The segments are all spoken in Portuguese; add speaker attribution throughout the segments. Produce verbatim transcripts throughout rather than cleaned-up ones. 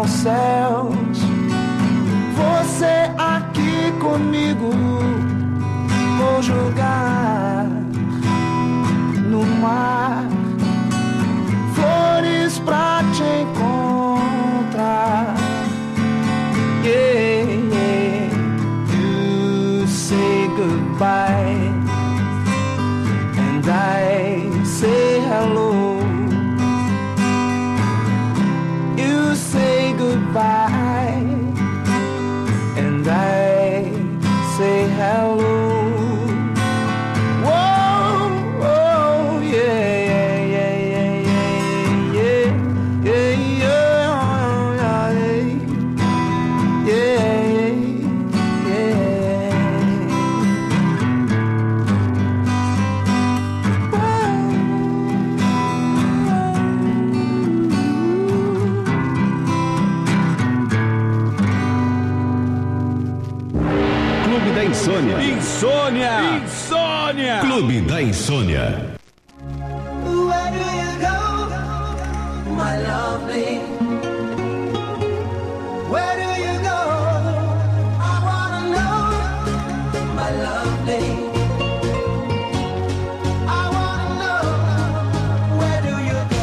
Speaker 1: aos céus. Você aqui comigo, vou jogar no mar flores pra te encontrar. Yeah, yeah. You say goodbye and I say hello. You say goodbye and I say hello.
Speaker 2: Insônia. Insônia. Insônia. Clube da Insônia.
Speaker 1: Where do you go, my lovely? Where do you go? I wanna know, my lovely. I wanna know, where do you go?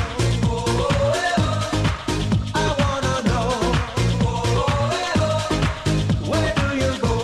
Speaker 1: I wanna know, where do you go?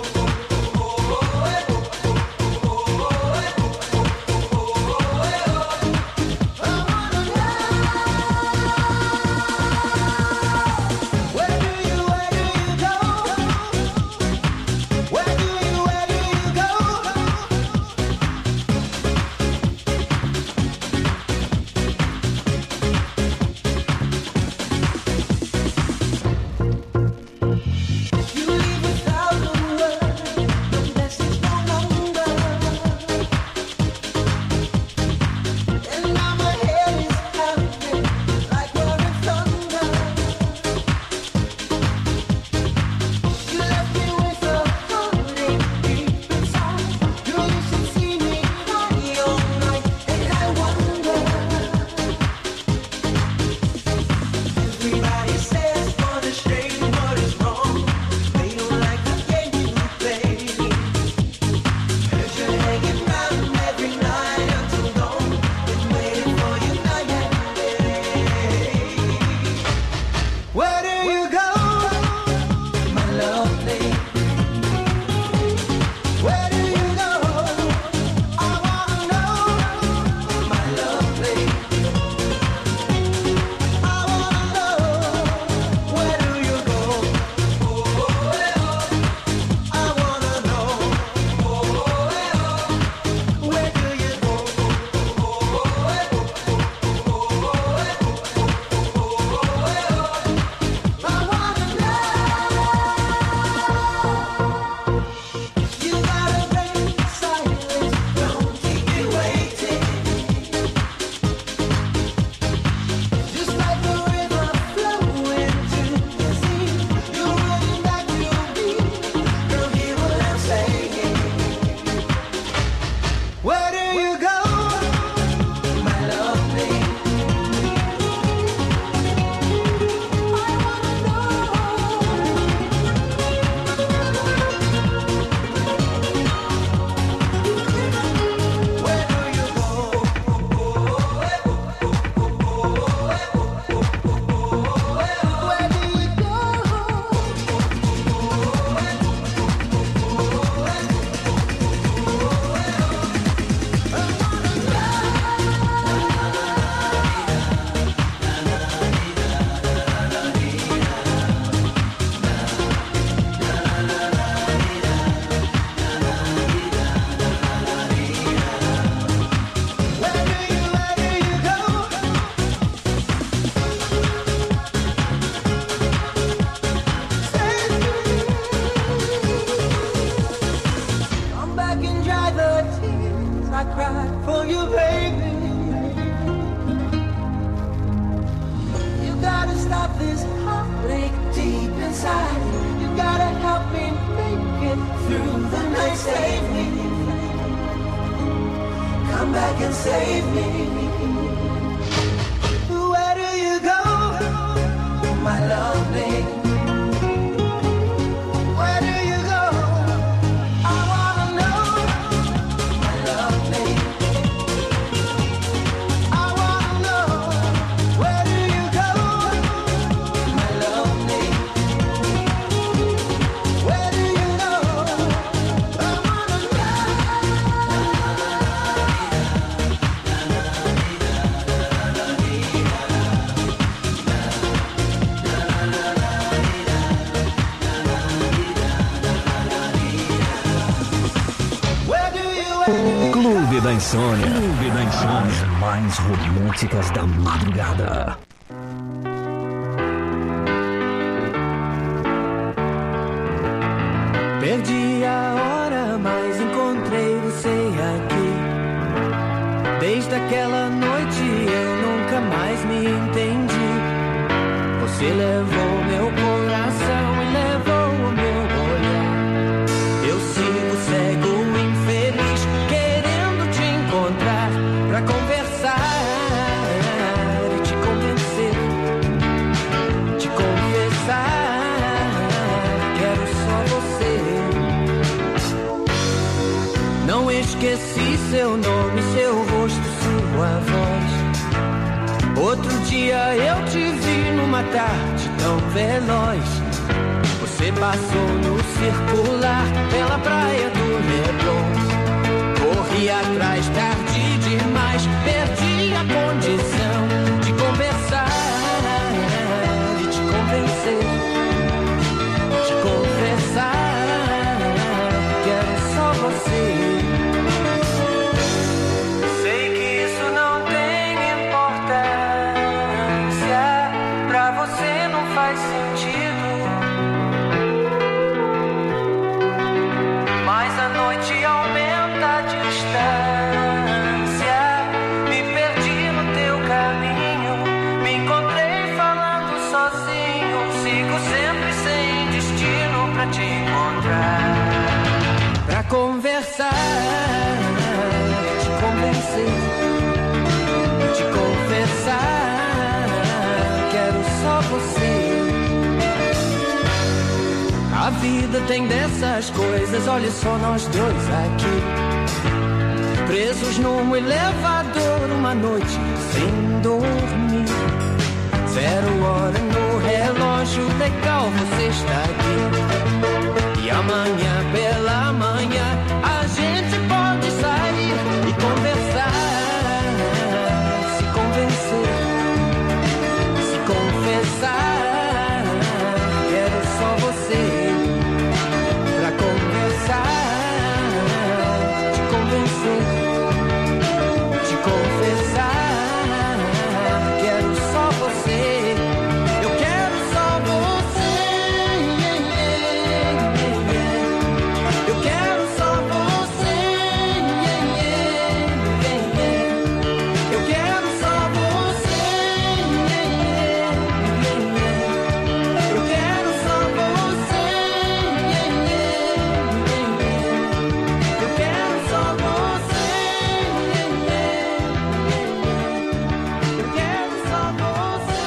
Speaker 3: save me. Where do you go, my lovely?
Speaker 2: Clube da Insônia. Clube da Insônia.
Speaker 3: As mais românticas da madrugada.
Speaker 1: Perdi a hora, mas encontrei você aqui. Desde aquela noite eu nunca mais me entendi. Você levou meu coração e levou o meu olhar. Eu sigo cego, infeliz, querendo te encontrar pra conversar e te convencer, te confessar. Quero só você. Não esqueci seu nome, seu rosto, sua voz. Outro dia eu te vi numa tarde tão veloz. Você passou no circular pela praia do Leblon. Corri atrás, tarde demais, perdi a condição de conversar e te convencer, te confessar. Quero só você. Conversar, te convencer, te confessar. Quero só você. A vida tem dessas coisas. Olha só nós dois aqui, presos num elevador uma noite sem dormir. Zero hora no relógio, legal você está aqui. E amanhã pela manhã a gente pode sair e conversar, se convencer, se confessar. Quero só você pra conversar, te convencer, te confessar. Quero só você. Eu quero só você. Eu quero só você. Eu quero só você. Eu quero só você. Eu quero só você. Eu quero só você.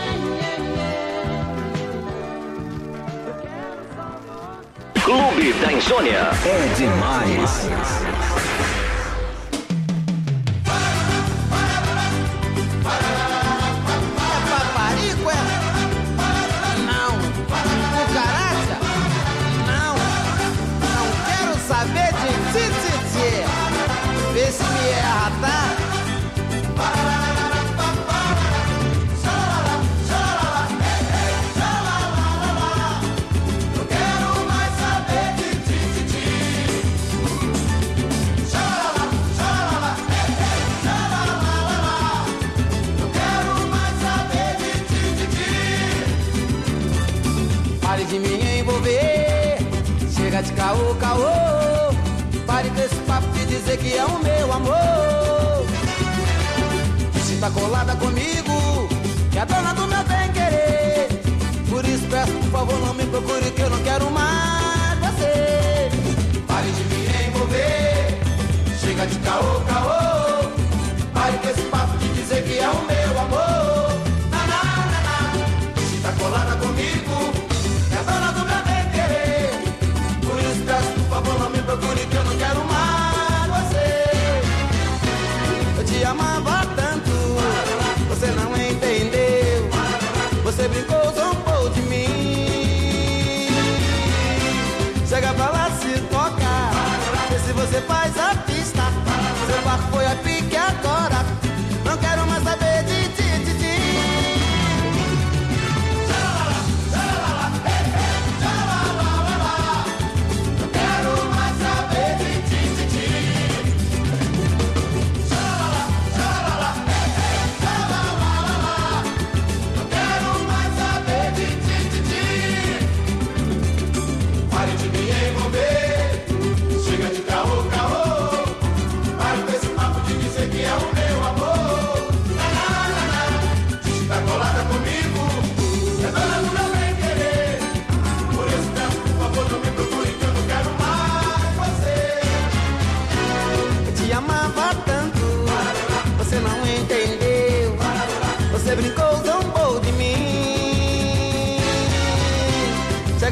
Speaker 3: Clube da Insônia é demais.
Speaker 1: Paparico é? Não. Cucaracha? Não. Não quero saber de tititi. Vê se me erra, tá? Eu quero mais saber de tititi. Eu quero mais saber de tititi. Pare de me envolver, chega de caô, caô. Pare com esse papo de dizer que é o meu amor. Se tá colada comigo, que é a dona do meu bem querer. Por isso peço, por favor, não me procure, que eu não quero mais você. Pare de me envolver, chega de caô, caô. Pare com esse papo de dizer que é o meu amor. Na, na, na, na. Se tá colada comigo, que é a dona do meu bem querer. Por isso peço, por favor, não me procure, que eu não quero mais você. Eu te amava tanto, você não entendeu. Você brincou, zombou de mim. Chega pra lá, se toca. Vê se você faz a pista. Seu barco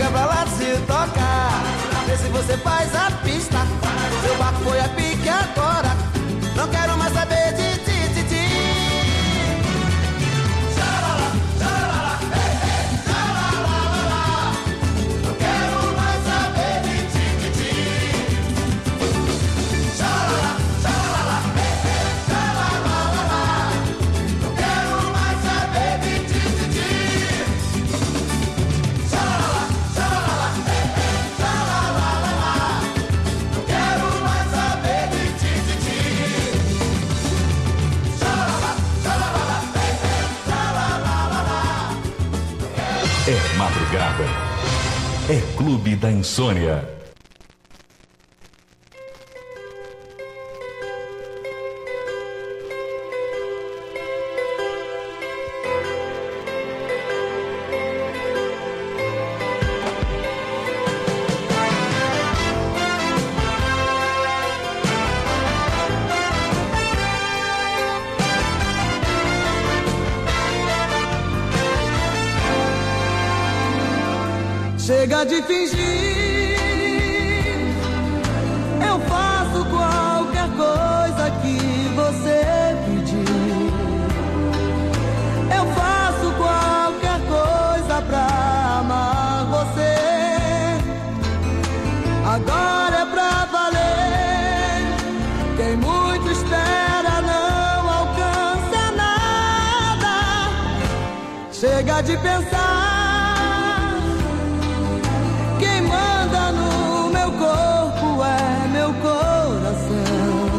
Speaker 1: chega pra lá se tocar. Vê se você faz a pista. Seu barco foi a pique agora. Não quero mais saber de ti, ti, ti. Xalala, xalala, ei, ei, xalalalala. Não quero mais saber de ti, ti, ti. Xalala, xalala, ei, ei, xalalalala. Não quero mais saber de ti, ti, ti. Xalala, xalala, ei, ei, xalalalala. Não quero mais saber de ti, ti, ti. Xalala, xalala, ei, ei, xalalalala.
Speaker 2: É madrugada. É Clube da Insônia.
Speaker 1: Chega de fingir, eu faço qualquer coisa que você pedir. Eu faço qualquer coisa pra amar você. Agora é pra valer. Quem muito espera não alcança nada. Chega de pensar. Quem manda no meu corpo é meu coração.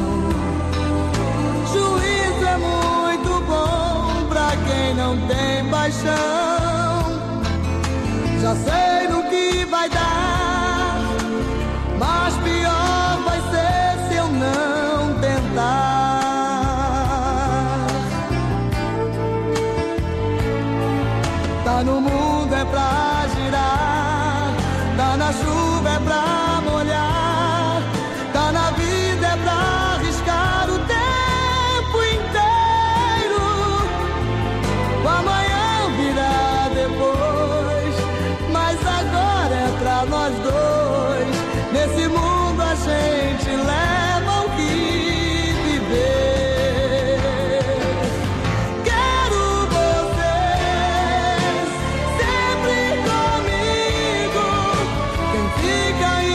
Speaker 1: Juízo é muito bom pra quem não tem paixão. Já sei no que vai dar, mas pior vai ser se eu não tentar. Tá no mundo é pra girar, tá na chuva é pra molhar, tá na vida é pra arriscar o tempo inteiro. O amanhã virá depois, mas agora é pra nós dois. Nesse mundo a gente leva o que viver. Quero vocês sempre comigo. Quem fica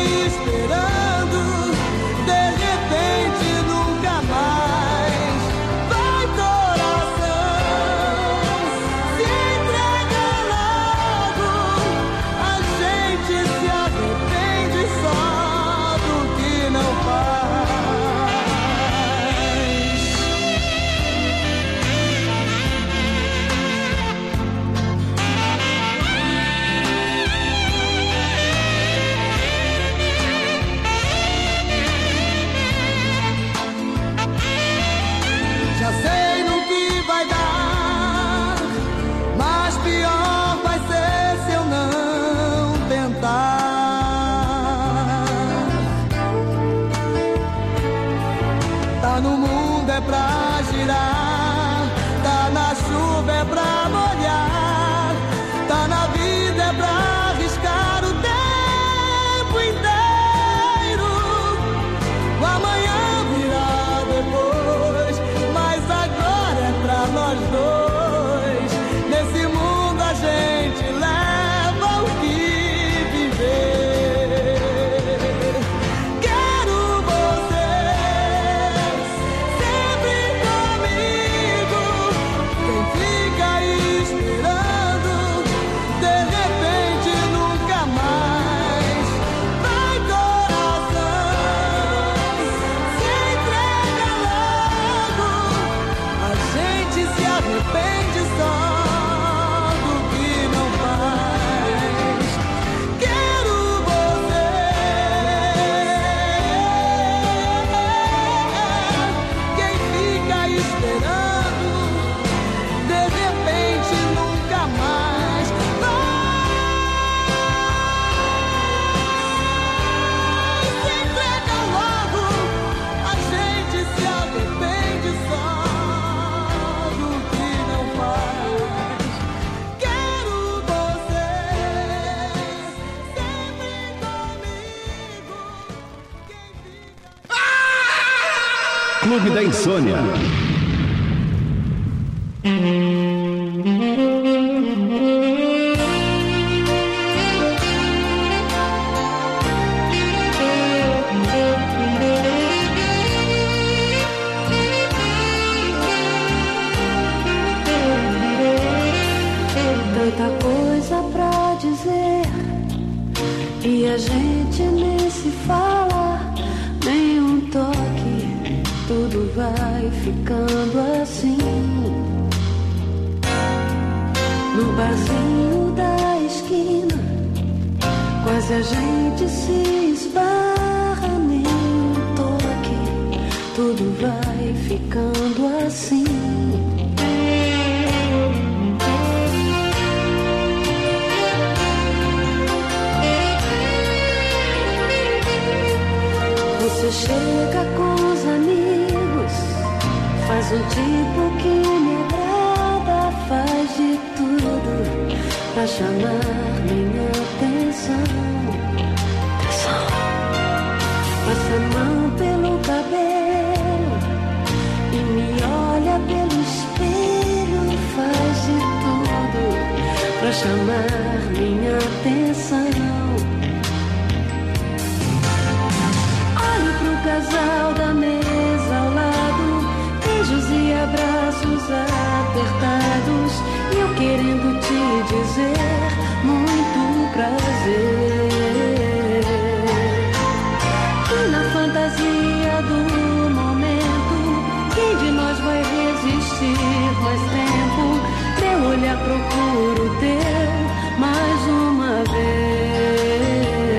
Speaker 4: Clube da Insônia.
Speaker 5: Tanta coisa pra dizer e a gente nem se fala, nem um toque, tudo vai ficando assim. No barzinho da esquina, quase a gente se esbarra, nem um toque, tudo vai ficando assim. Você chega com os amigos, faz um tipo que me agrada, faz de tudo pra chamar minha atenção. Atenção. Passa a mão pelo cabelo e me olha pelo espelho, faz de tudo pra chamar minha atenção. Casal da mesa ao lado, beijos e abraços apertados, e eu querendo te dizer muito prazer. E na fantasia do momento, quem de nós vai resistir mais tempo? Meu olhar procura o teu mais uma vez.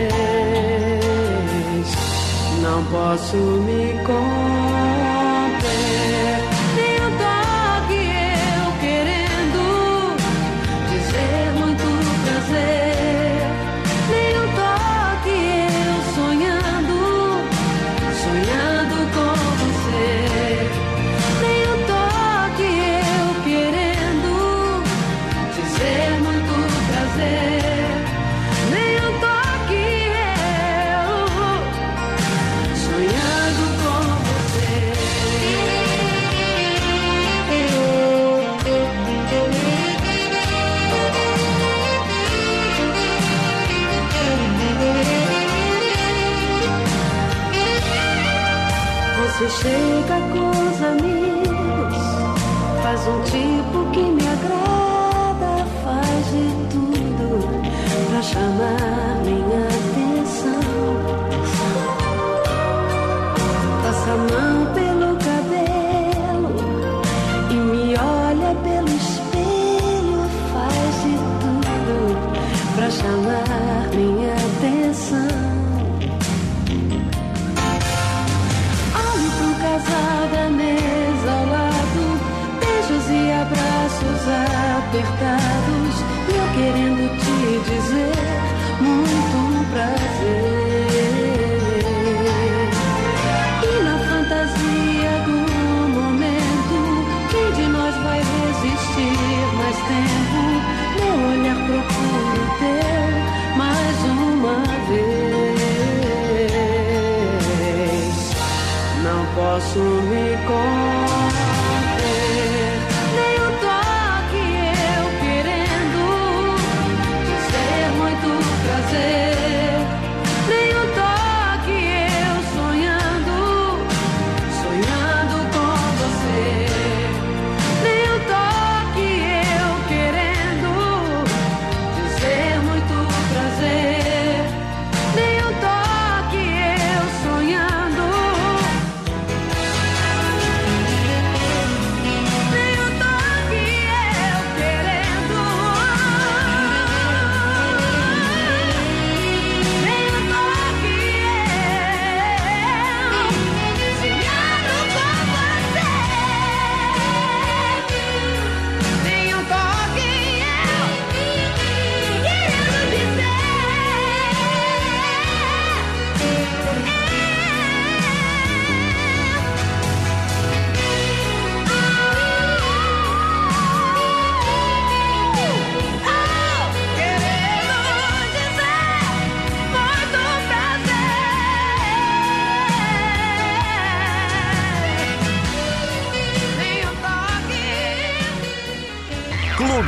Speaker 5: Não posso me conter, nem um toque eu querendo dizer muito prazer, nem um toque eu sonhando, sonhando com você, nem um toque eu querendo dizer muito prazer, nem um toque eu sonhando com você. Você chega com os amigos, faz um tipo que me agrada, faz de tudo pra chamar minha atenção. Passa a mão pelo cabelo e me olha pelo espelho, faz de tudo pra chamar minha atenção. Olho pro casal da mesa ao lado, beijos e abraços apertados, e eu querendo te dizer muito prazer. E na fantasia do momento, quem de nós vai resistir mais tempo? Meu olhar procura o teu mais uma vez. Não posso me conter, nem um toque eu querendo dizer muito prazer, nem um toque eu sonhando, sonhando com você, nem um toque eu querendo dizer muito prazer, nem um toque eu sonhando.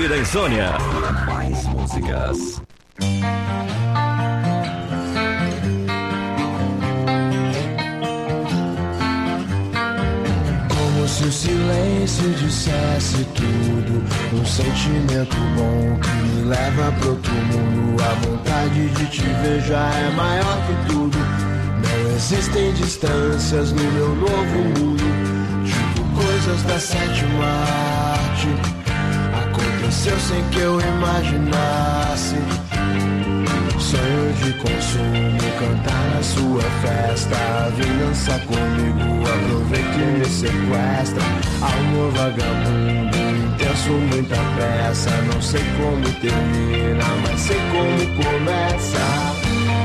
Speaker 3: Clube da Insônia. Mais músicas.
Speaker 4: Como se o silêncio dissesse tudo, um sentimento bom que me leva pro outro mundo. A vontade de te ver já é maior que tudo. Não existem distâncias no meu novo mundo. Tipo coisas da sétima arte, aconteceu sem que eu imaginasse. Sonho de consumo, cantar na sua festa. Vem dançar comigo, aproveita e me sequestra. Amor vagabundo, intenso, muita pressa. Não sei como termina, mas sei como começa.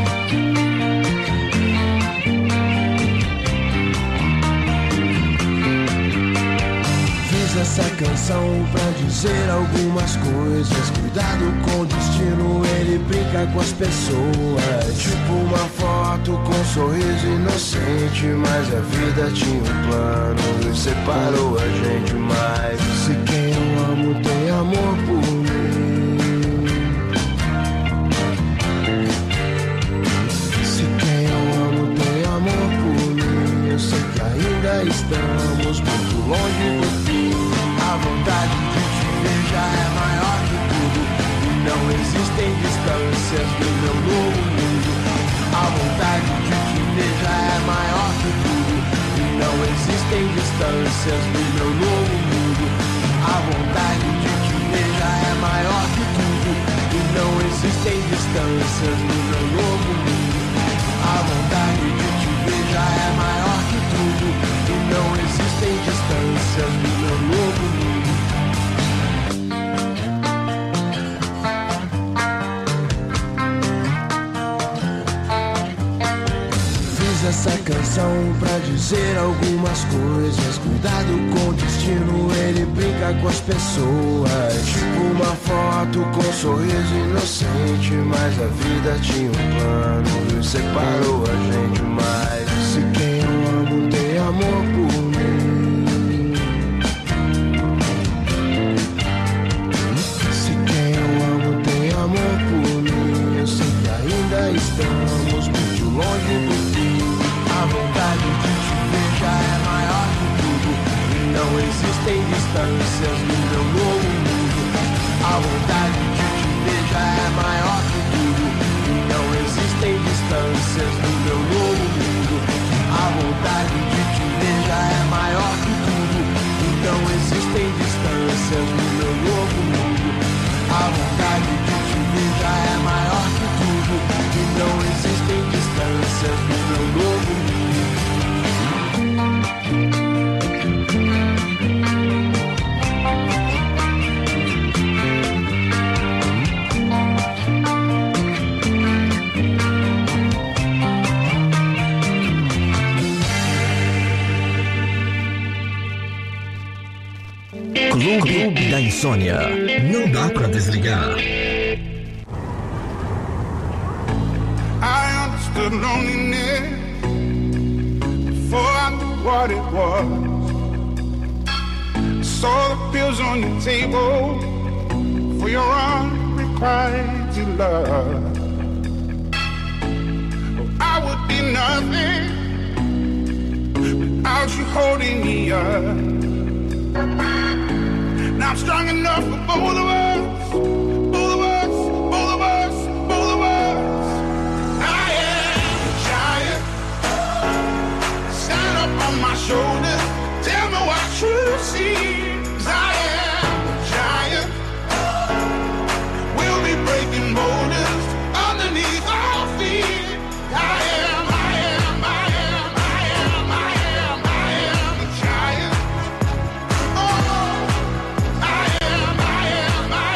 Speaker 4: Essa canção pra dizer algumas coisas. Cuidado com o destino, ele brinca com as pessoas. Tipo uma foto com um sorriso inocente, mas a vida tinha um plano e separou a gente mais. Se quem eu amo tem amor por mim, se quem eu amo tem amor por mim, eu sei que ainda estamos muito longe do fim. A vontade de te ver já é maior que tudo. Não existem distâncias no meu novo mundo. A vontade de te ver já é maior que tudo. Não existem distâncias no meu novo mundo. A vontade de te ver já é maior que tudo. E não existem distâncias no meu novo mundo. A vontade de te ver já é maior que tudo. E não existem distâncias no meu novo mundo. Essa canção pra dizer algumas coisas. Cuidado com o destino, ele brinca com as pessoas. Tipo uma foto com um sorriso inocente, mas a vida tinha um plano e separou a gente mais. Se quem eu amo tem amor por mim, se quem eu amo tem amor por mim, eu sei que ainda estamos muito longe do fim. A vontade de te ver já é maior que tudo. Não existem distâncias no meu novo mundo. A vontade de te ver já é maior que tudo. Não existem distâncias no meu novo mundo. A vontade de te ver já é maior que tudo. Não existem distâncias no meu novo mundo. A vontade de te ver já é maior que tudo. Não existem distâncias no meu novo mundo.
Speaker 3: Clube da Insônia. Não dá pra desligar.
Speaker 6: I understood loneliness before I knew what it was. Saw the pills on your table for your unrequited love. Oh, I would be nothing without you holding me up. Now I'm strong enough for both of us, both of us, both of us, both of us. I am a giant. Stand up on my shoulders, tell me what you see. 'Cause I am a giant. We'll be breaking boulders underneath our feet. I am, I am, I am, I am, I am, I am a giant. Oh, I am, I am, I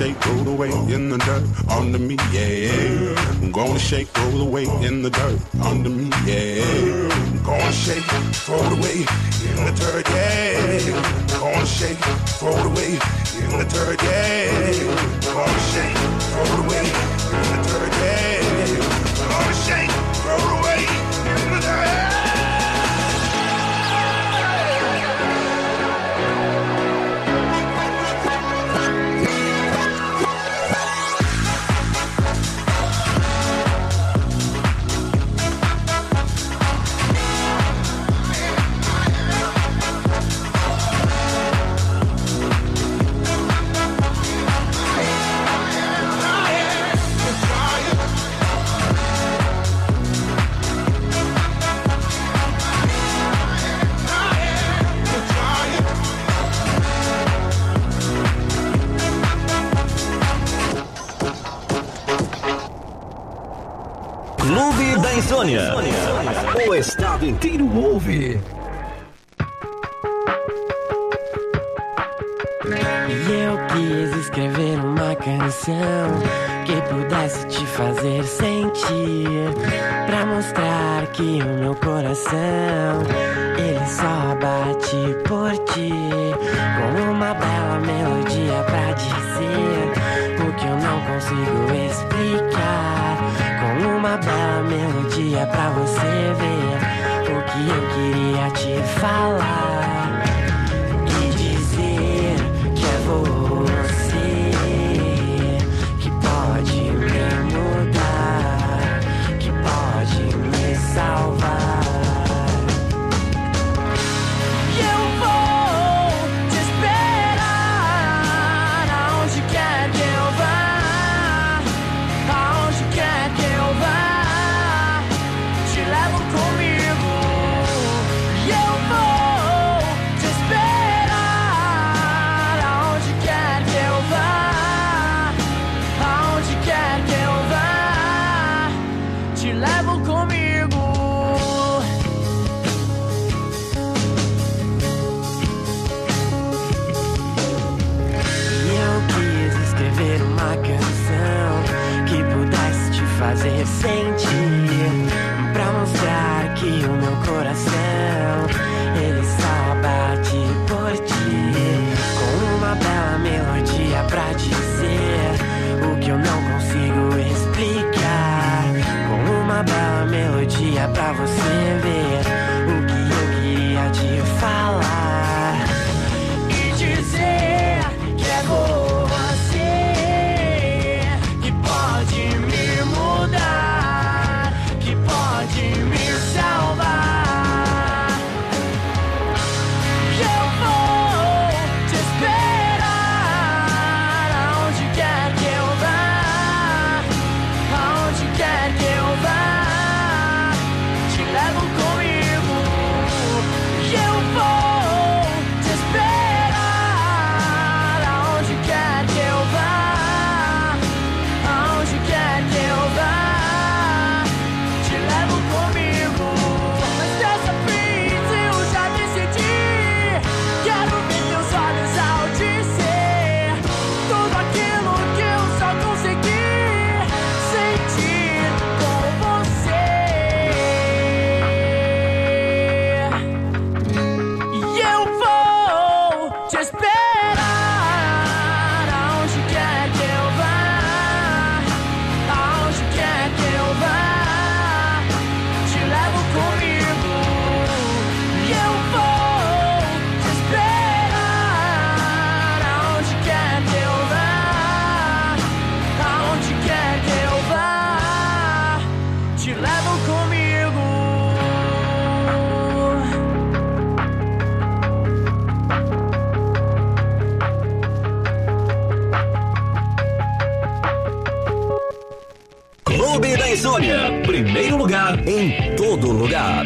Speaker 6: shake, roll away in the dirt under me, yeah. I'm gonna shake, roll away in the dirt under me, yeah. I'm gonna shake, throw it away in the dirt, yeah. I'm gonna shake, throw it away in the dirt, yeah. I'm gonna shake, throw it away in the dirt, yeah. I'm gonna shake, throw it away in the dirt.
Speaker 3: Clube da Insônia. O estado inteiro ouve.
Speaker 7: E eu quis escrever uma canção que pudesse te fazer sentir, pra mostrar que o meu coração, ele só bate por ti, com uma bela melodia pra dizer o que eu não consigo explicar, com uma bela melodia pra você ver o que eu queria te falar e dizer que é você que pode me mudar, que pode me salvar. E eu vou te esperar aonde quer que eu vá, aonde quer que eu vá, te levo comigo. E eu vou te esperar aonde quer que eu vá, aonde quer que eu vá, te levo comigo. E eu quis escrever uma canção que pudesse te fazer sentir, pra mostrar que o meu coração, ele só bate por ti, com uma bela melodia pra dizer o que eu não consigo explicar, com uma bela melodia pra você ver o que eu queria te falar e dizer que é você que pode me mudar, que pode me salvar. E eu vou te esperar aonde quer que eu vá, aonde quer que eu vá, te levo comigo. E eu vou te esperar aonde quer que eu vá, aonde quer que eu vá, te levo comigo. Mas dessa vez eu já decidi, quero ver teus olhos ao dizer tudo aquilo que eu só consegui sentir com você. E eu vou te esperar aonde quer que eu vá, aonde quer que eu vá, te levo comigo. E eu vou te esperar aonde quer que eu vá, aonde quer que eu vá, te levo comigo.
Speaker 3: Clube da Insônia. Primeiro lugar em todo lugar.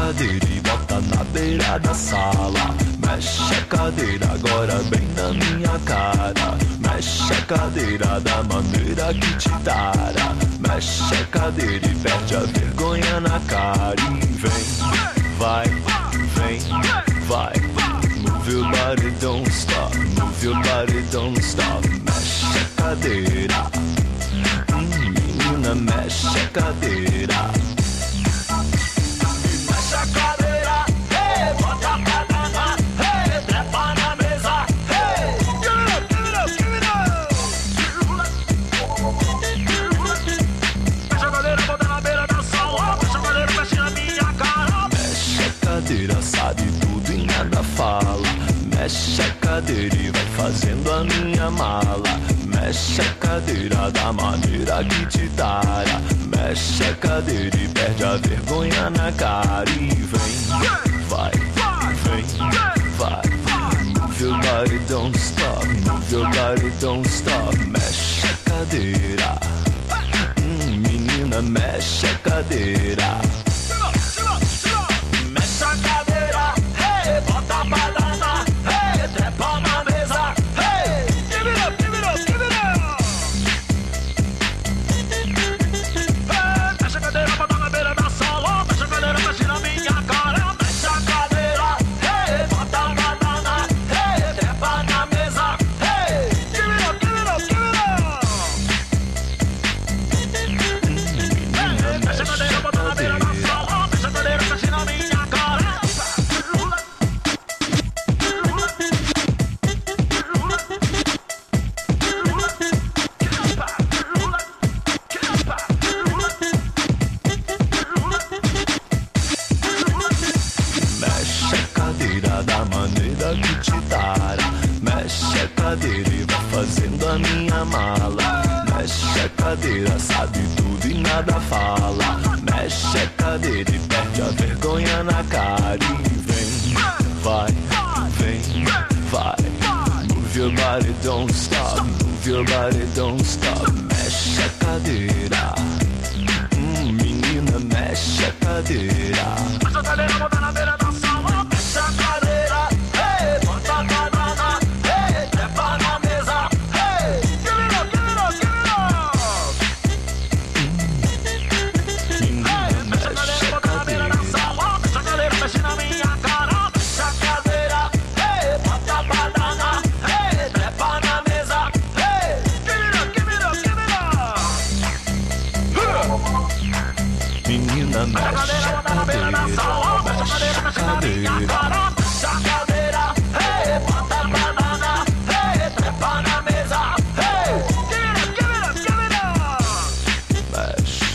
Speaker 8: cadeira e bota na beira da sala. Mexe a cadeira agora bem na minha cara. Mexe a cadeira da maneira que te tara. Mexe a cadeira e perde a vergonha na cara. E vem, vai, vem, vai. Move your body, don't stop. Move your body, don't stop. Mexe a cadeira. Hum, menina, mexe a cadeira. Mexe a cadeira, hey, bota pra danar, hey, trepa na mesa, hey, give it up, give it up, give it up. Mexe a cadeira, bota na beira da sala. Mexe a cadeira, mexe na minha cara. Mexe a cadeira, sabe tudo e nada fala. Mexe a cadeira e vai fazendo a minha mala. Mexe a cadeira da maneira que te tara. Mexe a cadeira e perde a vergonha na cara. E vem, vai, vem, vai. Move your body, don't stop. Move your body, don't stop. Mexe a cadeira. Hum, menina, mexe a cadeira. Mexe a cadeira, hey, bota pra danar, hey, trepa na mesa, hey, give it up, give it up, give it up. Hey, mexe a cadeira, bota na beira da sala. Mexe a cadeira, mexe na minha cara. Mexe a cadeira, hey, bota pra danar, hey, trepa na mesa, hey, give it up, give it up, give it up. Hey, mexe a cadeira, bota na beira da sala. Mexe a cadeira, mexe na minha cara. Mexe a cadeira da maneira que te tara. Mexe a cadeira e vai fazendo a minha mala. Mexe a cadeira, sabe tudo e nada fala. Mexe a cadeira e perde a vergonha na cara. E vem, vai, vem, vai. Move your body, don't stop. Move your body, don't stop. Mexe a cadeira. Hum, menina, mexe a cadeira. Mexe a cadeira, bota na beira da sala. Mexe a cadeira, hey, bota pra danar, hey, trepa na mesa, hey, give it up, give it up, give it up. Menina, mexe a cadeira, bota na beira da sala. Mexe a cadeira, mexe na minha cara. Mexe a cadeira, hey, bota pra danar, hey, trepa na mesa, hey, give it up, give it up, give it up. Menina, mexe a cadeira, mexe a cadeira. Mexe a cadeira, hey, bota pra danar, hey, trepa na mesa, hey, give it up, give it up, give it up. Mexe.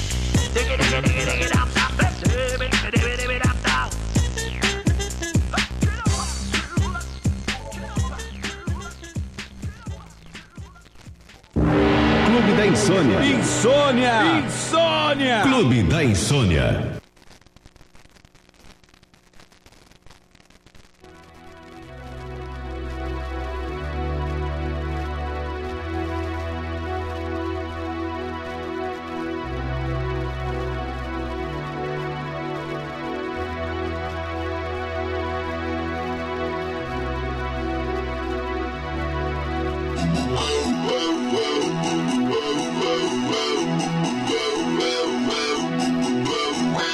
Speaker 3: Clube da Insônia.
Speaker 9: Insônia! Insônia!
Speaker 3: Clube da Insônia.
Speaker 4: Wow.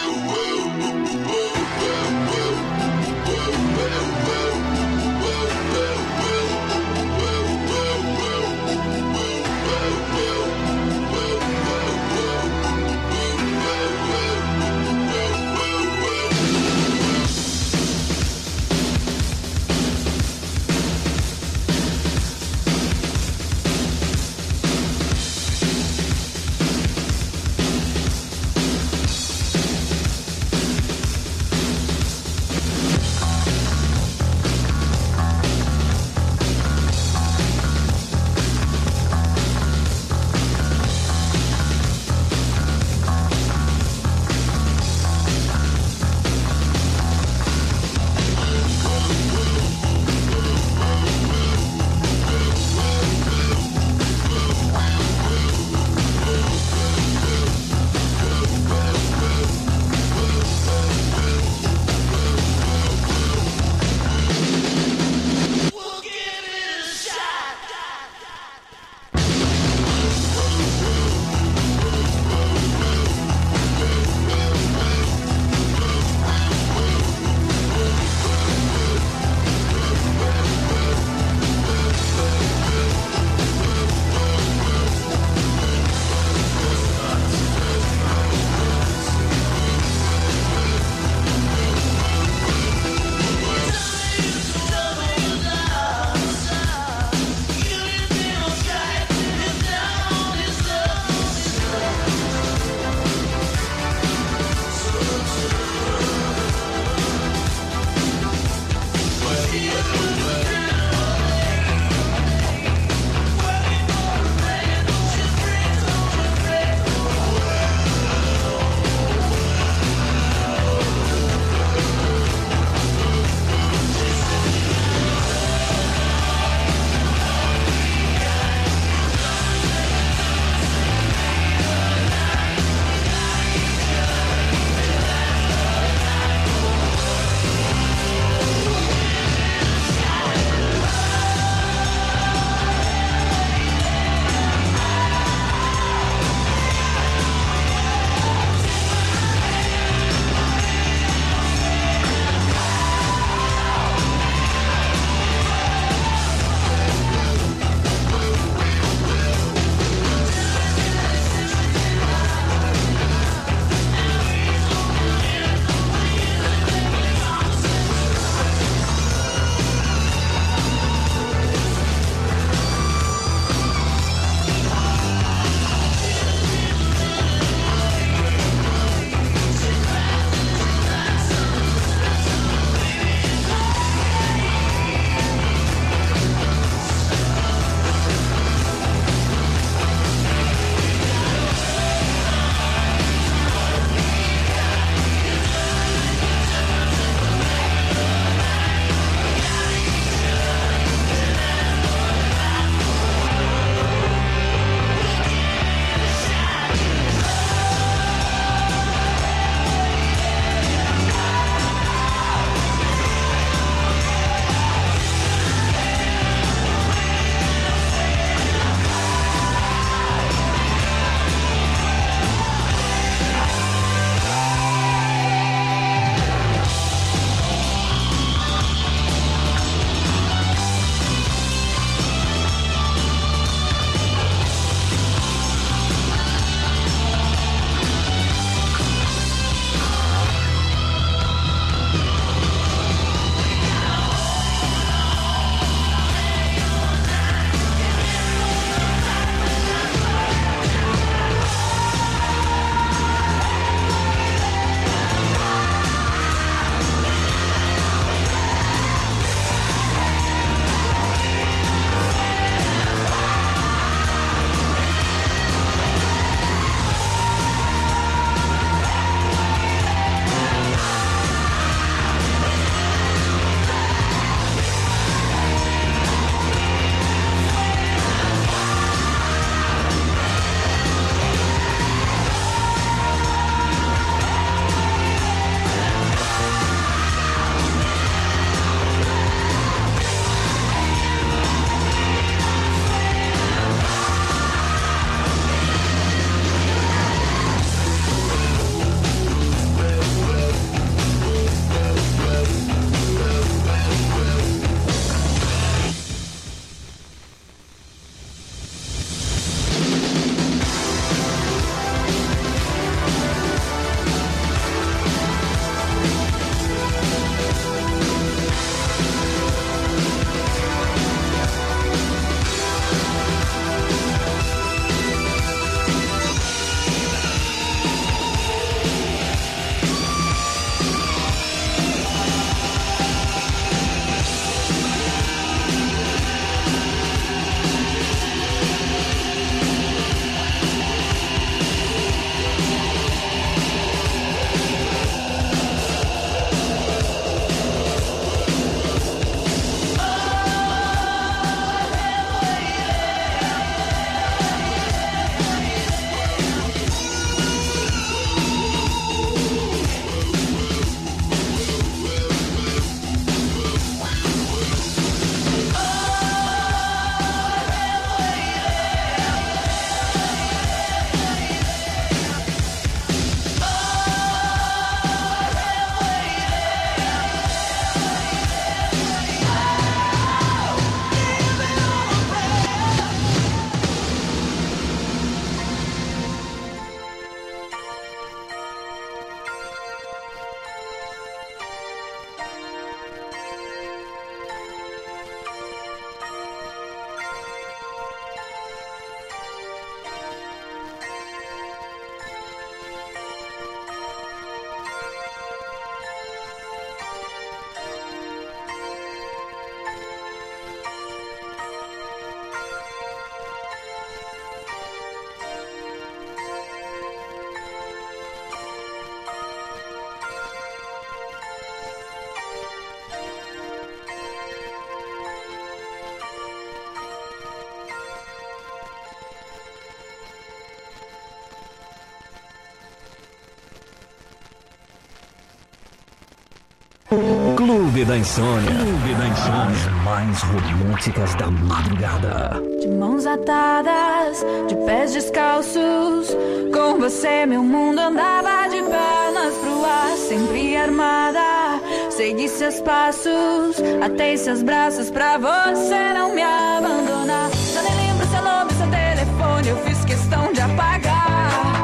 Speaker 3: Clube da Insônia. Clube da Insônia. As mais românticas da madrugada.
Speaker 5: De mãos atadas, de pés descalços, com você meu mundo andava de pernas pro ar, sempre armada. Segui seus passos, atei seus braços pra você não me abandonar. Já nem lembro seu nome, seu telefone, eu fiz questão de apagar.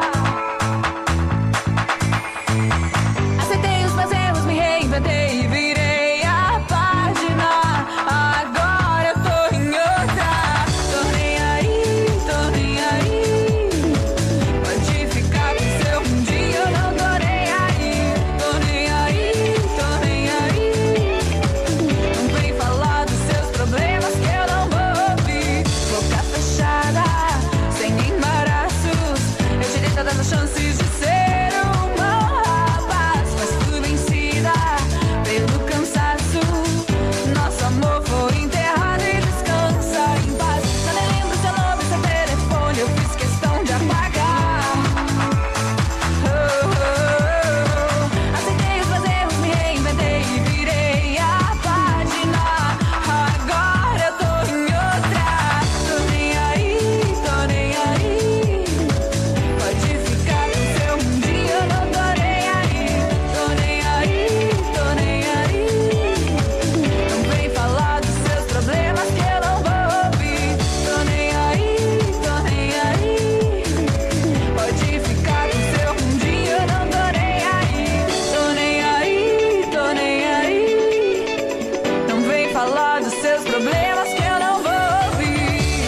Speaker 5: Aceitei os meus erros, me reinventei e virei a página. Agora eu tô em outra. Tô nem aí, tô nem aí. Pode ficar com seu um dia, eu não tô nem aí. Tô nem aí, tô nem aí. Não vem falar dos seus problemas que eu não vou ouvir. Boca fechada, sem embaraços. Eu te dei todas as chances de ser um bom rapaz, mas fui vencida pelo cansaço. Nosso amor foi enterrado e descansa em paz. Já nem lembro seu nome, seu telefone, eu fiz questão de apagar. Oh, oh, oh. Aceitei os meus erros, me reinventei e virei a página. Agora eu tô em outra. Tô nem aí, tô nem aí. Pode ficar com seu um dia, eu não tô nem aí. Tô nem aí, tô nem aí. Não vem falar dos seus problemas que eu não vou ouvir. Tô nem aí, tô nem aí. Pode ficar com seu um dia, eu não tô nem aí. Tô nem aí, tô nem aí. Não vem falar dos seus problemas que eu não vou ouvir.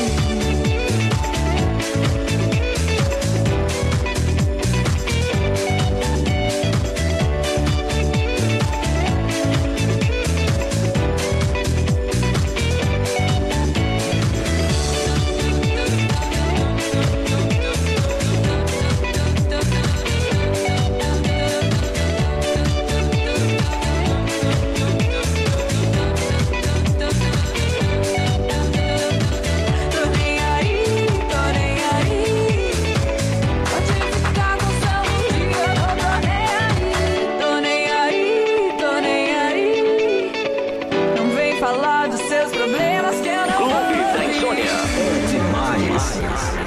Speaker 5: Tô nem aí, tô nem aí. Pode ficar com seu um dia, eu não tô nem aí. Tô nem aí, tô nem aí. Não vem falar dos seus problemas que eu não vou
Speaker 3: Clube da
Speaker 5: ouvir.
Speaker 3: Insônia. É demais.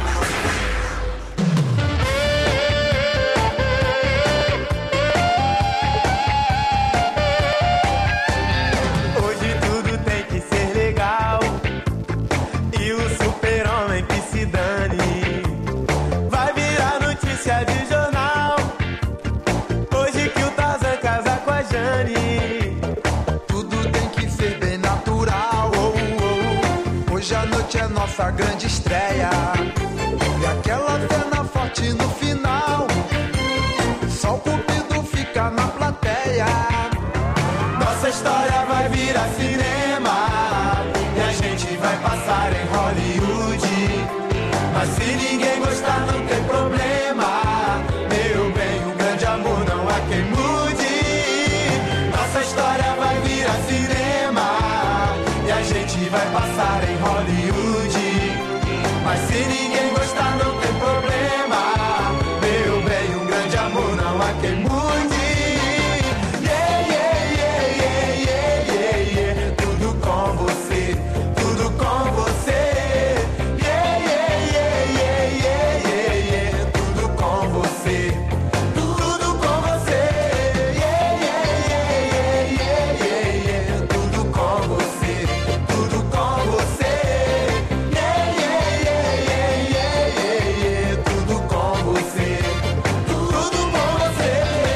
Speaker 10: Hoje tudo tem que ser legal e o super-homem que se dane. Vai virar notícia de jornal hoje que o Tarzan casa com a Jane.
Speaker 1: Tudo tem que ser bem natural.
Speaker 10: Oh, oh,
Speaker 1: Hoje à noite é nossa grande estreia. E aquela cena forte no final. Só o cupido fica na plateia.
Speaker 10: nossa história vai virar cinema e a gente vai passar em Hollywood. Mas se ninguém gostar não tem problema, meu bem, um grande amor não há quem mude. Nossa história vai virar cinema e a gente vai passar em Hollywood. Mas se ninguém gostar não tem problema, meu bem, um grande amor não há quem mude. Yeah, yeah, yeah, yeah, yeah, yeah, yeah. Tudo com você, tudo com você. Yeah, yeah, yeah, yeah, yeah, yeah, yeah. Tudo com você, tudo com você. Yeah, yeah, yeah, yeah, yeah, yeah, yeah. Tudo com você, tudo com você. Yeah, yeah, yeah, yeah, yeah, yeah, yeah. Tudo com você, tudo com você.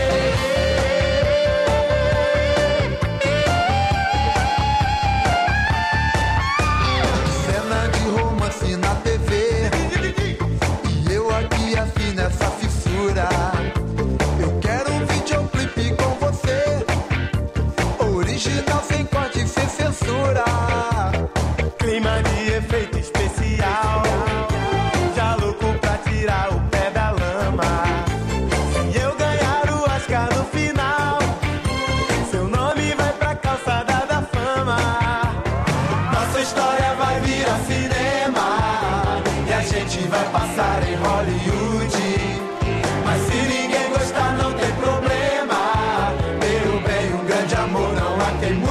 Speaker 1: Cena de romance na T V. E eu aqui assim nessa fissura. Eu quero um videoclipe com você. Original, sem corte, sem censura.
Speaker 10: Clima de efeito especial, já louco pra tirar o pé da lama. Se eu ganhar o Oscar no final, seu nome vai pra calçada da fama. Nossa história vai virar cinema e a gente vai passar em Hollywood. Mas se ninguém gostar não tem problema, meu bem, um grande amor não há quem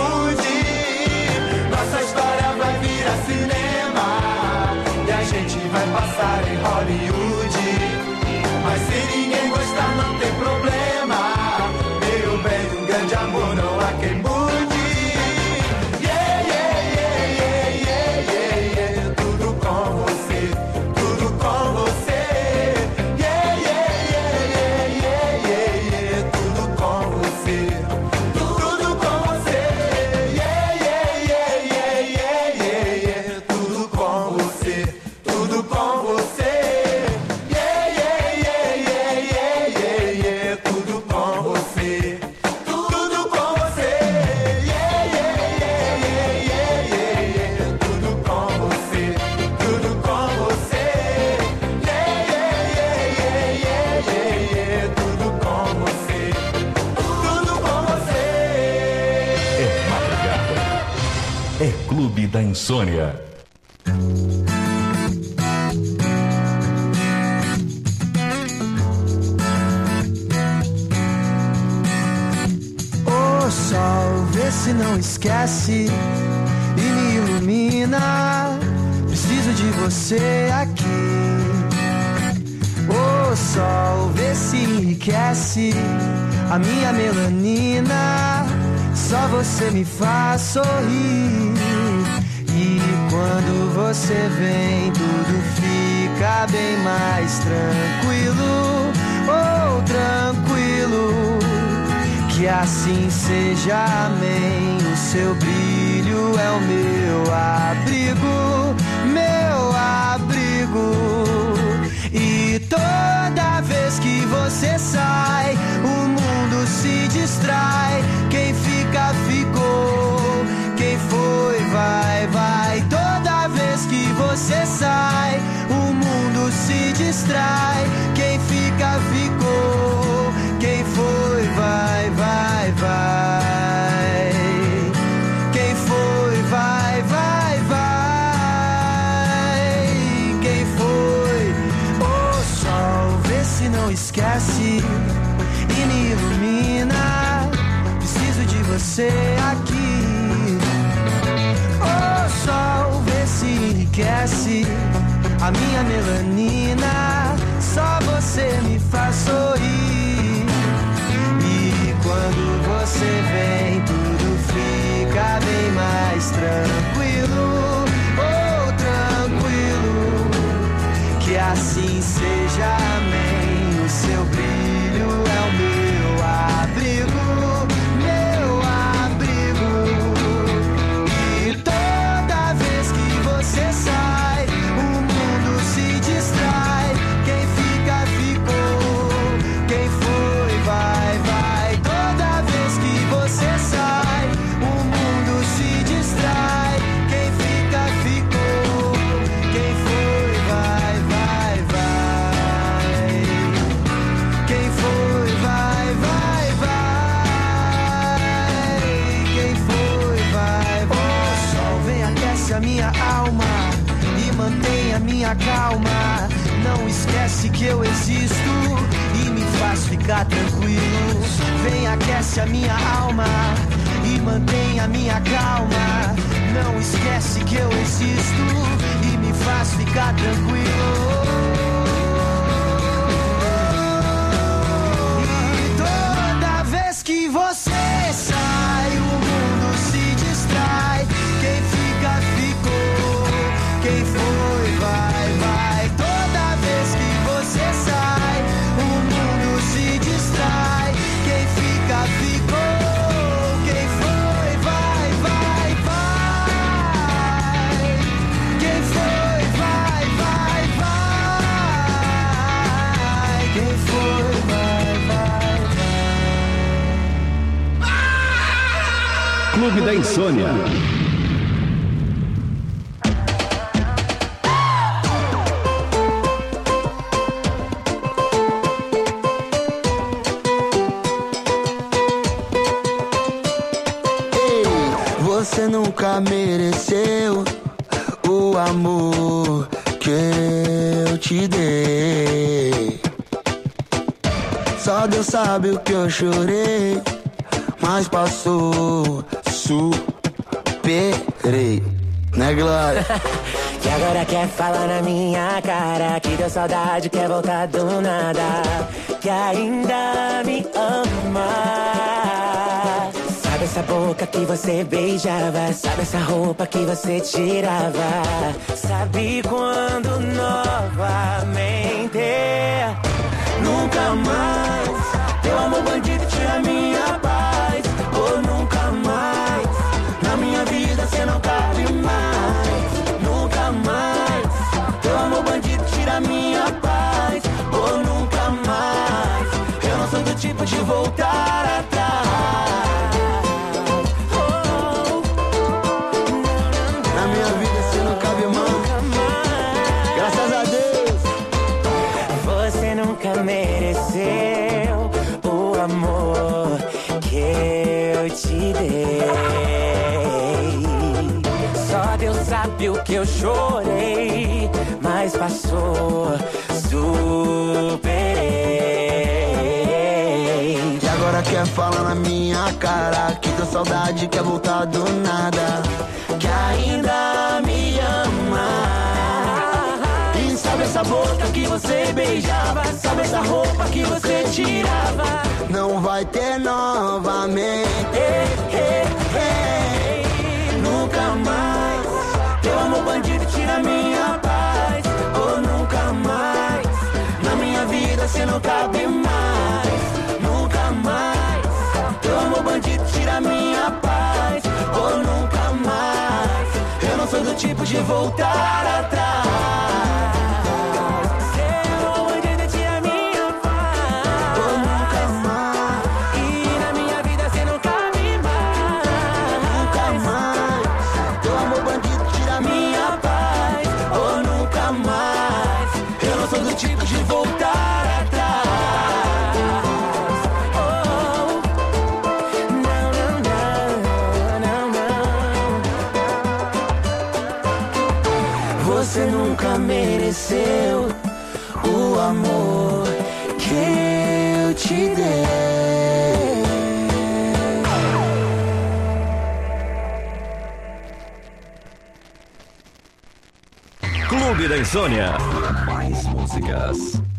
Speaker 10: amor não há quem mude. Yeah, yeah, yeah, yeah, yeah, yeah, yeah. Tudo com você, tudo com você. Yeah, yeah, yeah, yeah, yeah, yeah, yeah. Tudo com você, tudo com você. Yeah, yeah, yeah, yeah, yeah, yeah, yeah. Tudo com você, tudo com você. Yeah, yeah, yeah, yeah, yeah, yeah, yeah. Tudo com você, tudo com você. Yeah, yeah, yeah, yeah, yeah, yeah, yeah. Tudo com você, tudo com você. Yeah, yeah, yeah, yeah, yeah, yeah, yeah. Tudo com você, tudo com você.
Speaker 2: É madrugada. É Clube da Insônia.
Speaker 4: Ô sol, vê se não esquece e me ilumina. Preciso de você aqui. Ô sol, vê se enriquece a minha melanina. Só você me faz sorrir. E quando você vem, tudo fica bem mais tranquilo. Oh, tranquilo. Que assim seja, amém. O seu brilho é o meu abrigo, meu abrigo. E toda vez que você sai, o mundo se distrai. Quem fica, ficou. Quem foi, vai, vai. Toda vez que você sai, o mundo se distrai. Quem fica, ficou. Quem foi, vai, vai, vai. Quem foi, vai, vai, vai. Quem foi? Ô sol, vê se não esquece e me ilumina. Preciso de você aqui. Ô sol, vê se enriquece a minha melanina. Só você me faz sorrir. E quando você vem, tudo fica bem mais tranquilo. Oh, tranquilo. Que assim seja, amém. O seu brilho é o meu abrigo, meu abrigo. E toda vez que você sai, o mundo se distrai. Quem fica, ficou. Quem foi, vai, vai. Toda vez que você sai, o mundo se distrai. Quem fica, ficou. Quem foi, vai, vai, vai. Quem foi, vai, vai, vai. Quem foi, vai, vai. Ô sol, vem, aquece a minha alma e mantém a minha calma. Não esquece que eu existo e me faz ficar tranquilo. Vem, aquece a minha alma e mantém a minha calma. Não esquece que eu existo e me faz ficar tranquilo. E toda vez que você sai, o mundo se distrai. Quem fica, ficou. Quem foi, vai, vai. Toda vez que você sai, o mundo se distrai. Quem fica, ficou. Quem foi, vai, vai, vai. Quem foi, vai, vai, vai. Quem foi, vai, vai, vai.
Speaker 3: Clube da Insônia.
Speaker 4: Você nunca mereceu o amor que eu te dei. Só Deus sabe o que eu chorei, mas passou, superei, né, Glória?
Speaker 7: Que agora quer falar na minha cara que deu saudade, quer voltar do nada, que ainda me ama. essa boca que você beijava? Sabe essa roupa que você tirava? Sabe quando novamente nunca mais teu amor bandido tira minha paz? Ou nunca mais na minha vida cê não cabe mais? Nunca mais teu amor bandido tira minha paz? Ou nunca mais? Eu não sou do tipo de voltar atrás.
Speaker 4: Na minha vida cê não cabe mais. Graças a Deus.
Speaker 7: Você nunca mereceu o amor que eu te dei. Só Deus sabe o que eu chorei, mas passou, superei.
Speaker 4: E agora quer falar na minha cara que tua saudade quer voltar do nada,
Speaker 7: que ainda me ama. E sabe essa boca que você beijava? Sabe essa roupa que você tirava?
Speaker 4: não vai ter novamente.
Speaker 7: Ei, ei, ei, nunca mais teu amor bandido tira minha paz. Ou nunca mais na minha vida cê não cabe mais. Nunca mais teu amor bandido tira minha paz. Ou nunca mais eu não sou do tipo de voltar atrás. Tipo de voltar atrás. Oh, não, não, não, não, não. Você nunca mereceu o amor que eu te dei.
Speaker 3: Clube da Insônia. Mais músicas.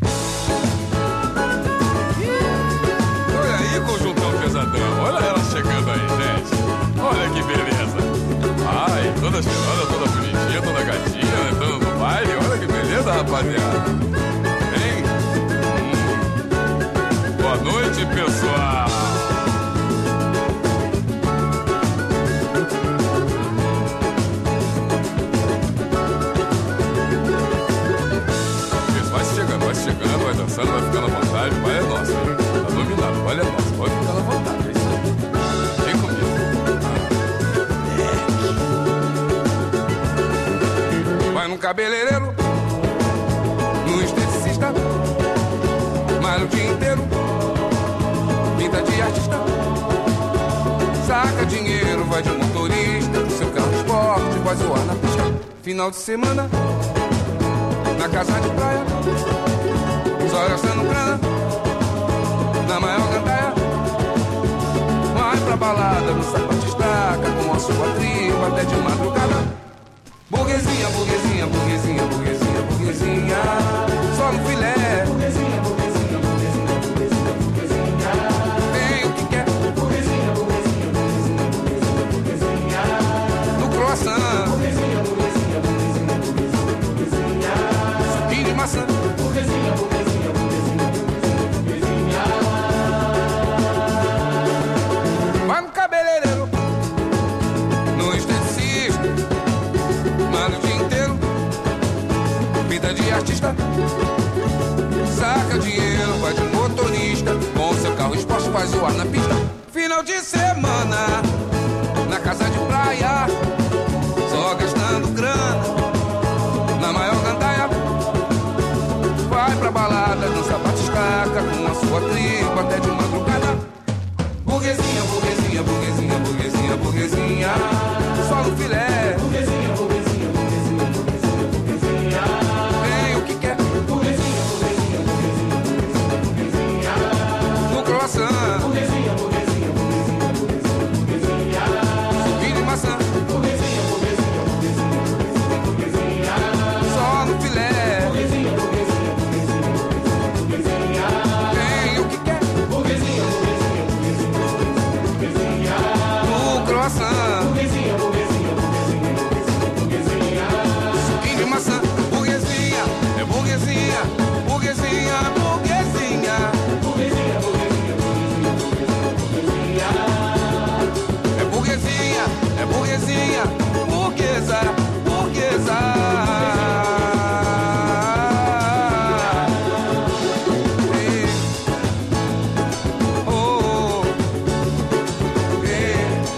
Speaker 11: Olha aí, conjuntão pesadão. Olha ela chegando aí, gente. Olha que beleza. Ai, toda cheirosa, toda bonitinha, toda gatinha, entrando no baile. Olha que beleza, rapaziada. Hein? Hum. Boa noite, pessoal. Chegando, vai dançando, vai ficando à vontade, vai é nossa, hein? Tá dominado, vai é nossa, pode ficar à vontade, é isso aí. Vem comigo. Vai num cabeleireiro, no esteticista, malha o dia inteiro, pinta de artista, saca dinheiro, vai de motorista, do seu carro esporte, vai zoar na pista. Final de semana, na casa de praia, só gastando grana, na maior gandaia. Vai pra balada, no sapato estaca, com a sua tripa até de madrugada. Burguesinha, burguesinha, burguesinha, burguesinha, burguesinha, só no filé